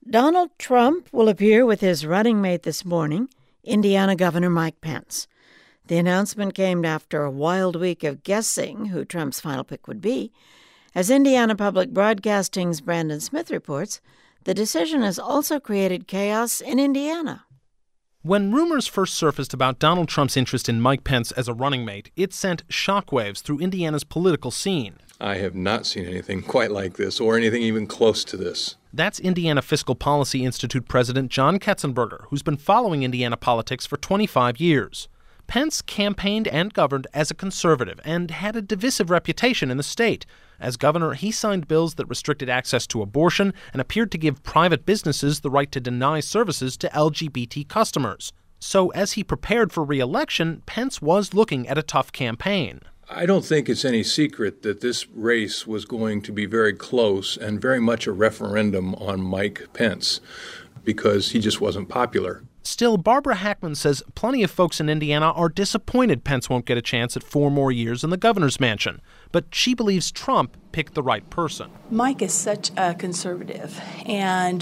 Donald Trump will appear with his running mate this morning, Indiana Governor Mike Pence. The announcement came after a wild week of guessing who Trump's final pick would be. As Indiana Public Broadcasting's Brandon Smith reports, the decision has also created chaos in Indiana. When rumors first surfaced about Donald Trump's interest in Mike Pence as a running mate, it sent shockwaves through Indiana's political scene. I have not seen anything quite like this or anything even close to this. That's Indiana Fiscal Policy Institute President John Ketzenberger, who's been following Indiana politics for 25 years. Pence campaigned and governed as a conservative and had a divisive reputation in the state. As governor, he signed bills that restricted access to abortion and appeared to give private businesses the right to deny services to LGBT customers. So as he prepared for re-election, Pence was looking at a tough campaign. I don't think it's any secret that this race was going to be very close and very much a referendum on Mike Pence because he just wasn't popular. Still, Barbara Hackman says plenty of folks in Indiana are disappointed Pence won't get a chance at 4 more years in the governor's mansion. But she believes Trump picked the right person. Mike is such a conservative, and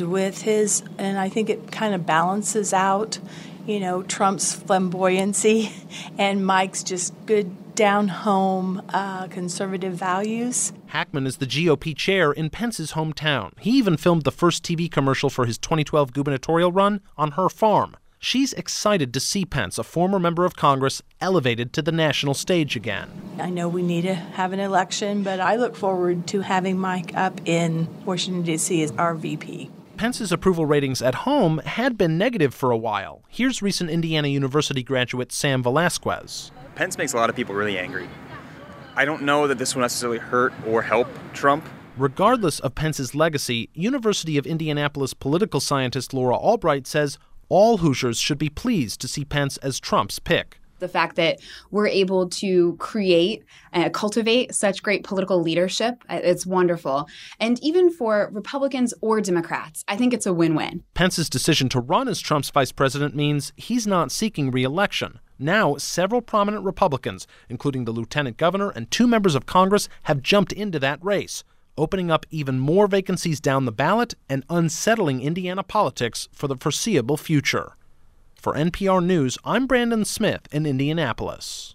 I think it kind of balances out, Trump's flamboyancy and Mike's just good down-home conservative values. Hackman is the GOP chair in Pence's hometown. He even filmed the first TV commercial for his 2012 gubernatorial run on her farm. She's excited to see Pence, a former member of Congress, elevated to the national stage again. I know we need to have an election, but I look forward to having Mike up in Washington, D.C. as our VP. Pence's approval ratings at home had been negative for a while. Here's recent Indiana University graduate Sam Velasquez. Pence makes a lot of people really angry. I don't know that this will necessarily hurt or help Trump. Regardless of Pence's legacy, University of Indianapolis political scientist Laura Albright says all Hoosiers should be pleased to see Pence as Trump's pick. The fact that we're able to create and cultivate such great political leadership, it's wonderful. And even for Republicans or Democrats, I think it's a win-win. Pence's decision to run as Trump's vice president means he's not seeking re-election. Now, several prominent Republicans, including the lieutenant governor and 2 members of Congress, have jumped into that race, opening up even more vacancies down the ballot and unsettling Indiana politics for the foreseeable future. For NPR News, I'm Brandon Smith in Indianapolis.